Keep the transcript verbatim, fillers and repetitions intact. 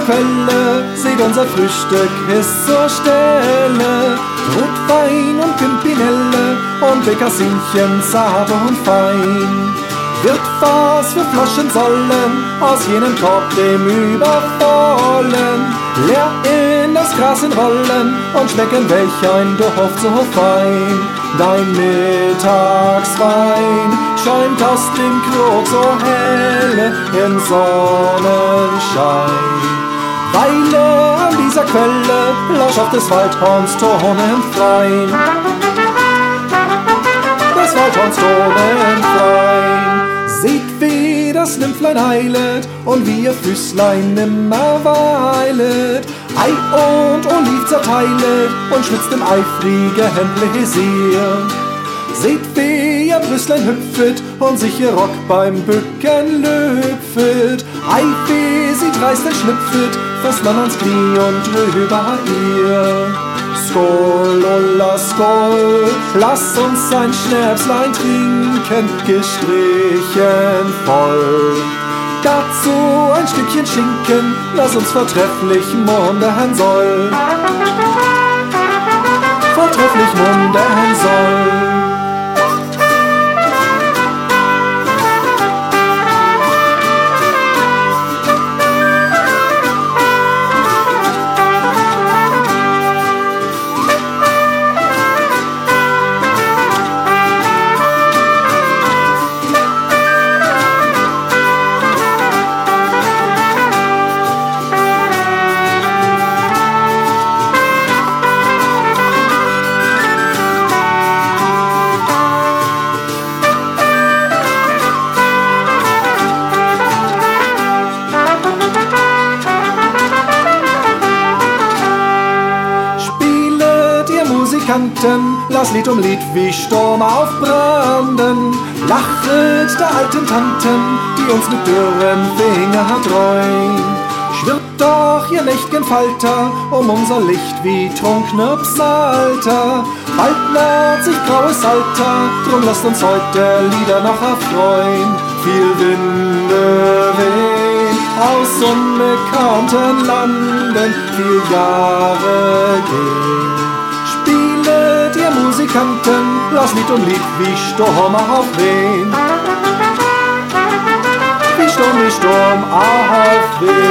Quelle, seht unser Frühstück ist zur Stelle. Rotwein und Pimpinelle und Beckersinchen zart und fein. Wird was für Flaschen sollen aus jenem Korb dem übervollen, leer in das Gras entrollen und schmecken welch ein Duft so fein. Dein Mittagswein schäumt aus dem Krug so helle im Sonnenschein. Weile an dieser Quelle, lausch auf des Waldhorns Ton im Freien. Des Waldhorns Ton im Freien. Seht, wie das Nympflein eilet und wie ihr Füßlein nimmer weilet, Ei und Oliv zerteilet und schwitzt im eifrigen Pläsier. Seht, wie ihr Brüstlein hüpfet und sich ihr Rock beim Bücken lüpfet, Ei, wie sie dreist entschlüpfet, fasst man ans Knie und drüber ihr. Skål, Ulla, skål, lass uns ein Schnäpslein trinken, gestrichen voll. Dazu ein Stückchen Schinken, das uns vortrefflich munden soll. Vortrefflich munden soll. Lasst Lied um Lied wie Sturm aufbranden, lachet der alten Tanten, die uns mit dürren Fingern treuen. Schwirrt doch ihr nächt'gen Falter um unser Licht wie trunkne Psalter. Bald naht sich graues Alter, drum lasst uns heute Lieder noch erfreuen. Viel Winde wehen aus unbekannten Landen, viel Jahre gehen. Ihr Musikanten, lasst Lied um Lied wie Sturm aufwehen. Wie Sturm, wie Sturm aufwehen.